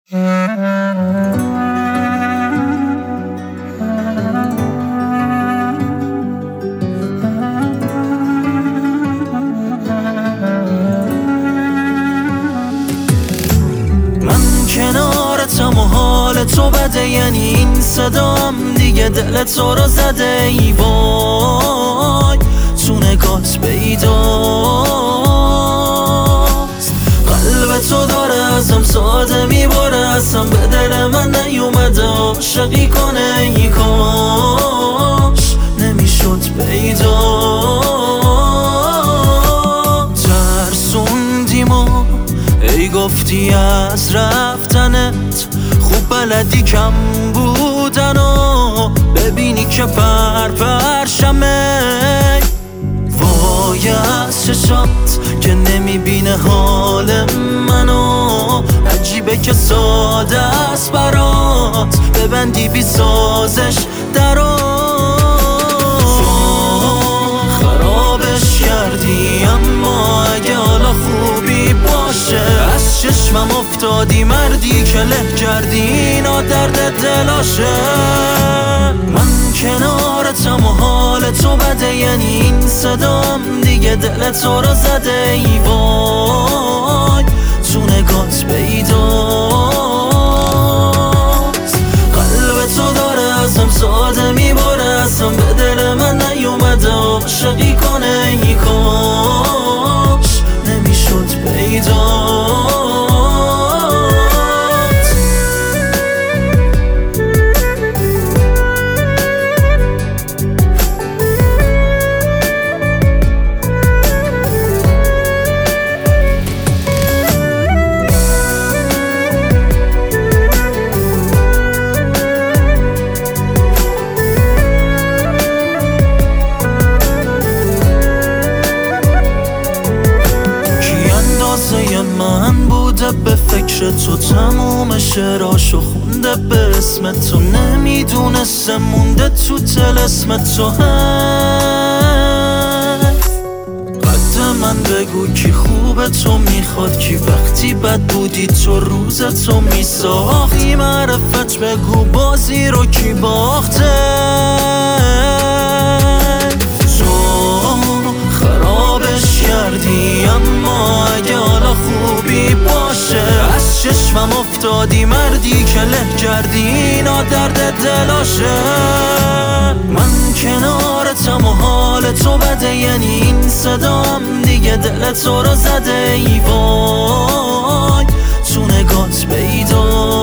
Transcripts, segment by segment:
کنارتم و حال تو بده، یعنی این صدام دیگه دل تو رو زده. ای وای تو نگات پیداست، قلب تو داره ازم ساده میباره، اصلا به دل من نیومده عاشقی کنه. ای کاش نمیشد پیدا، ترسوندیم و ای گفتی از رفتنت خوب بلدی کم بودن و ببینی که پرشمه. وای از چشات که نمیبینه حال منو، عجیبه که ساده است برات ببندی بی سازش درو. خرابش کردی اما اگه حالا خوبی باشه، از چشمم افتادی مردی که له کردی اینا درد دلاشه. من کنارتم و حال تو بده، یعنی این صدام دیگه دل تو رو زده. ای وای تو نگات پیداست، قلب تو داره ازم ساده میباره، اصلا به دل من نیومده عاشقی کنه. ای کاش نمیشد پیدا. من بوده به فکر تو تموم شعراشو خونده به اسم تو، نمیدونسته مونده تو طلسم تو. قد من بگو کی خوبه تو میخواد، کی وقتی بد بودی تو روز تو میساختی. معرفت بگو بازی رو کی باخته. خرابش کردی اما اگه حالا خوبی باشه، از چشمم افتادی مردی که له کردی اینا درد دلاشه. من کنارتم و حال تو بده، یعنی این صدام دیگه دل تو رو زده. ای وای تو نگات پیداست،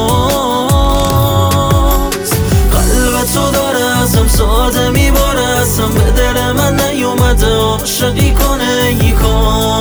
قلب تو داره ازم ساده میباره، اصلا به دل من نیومده عاشقی کنه. ای کاش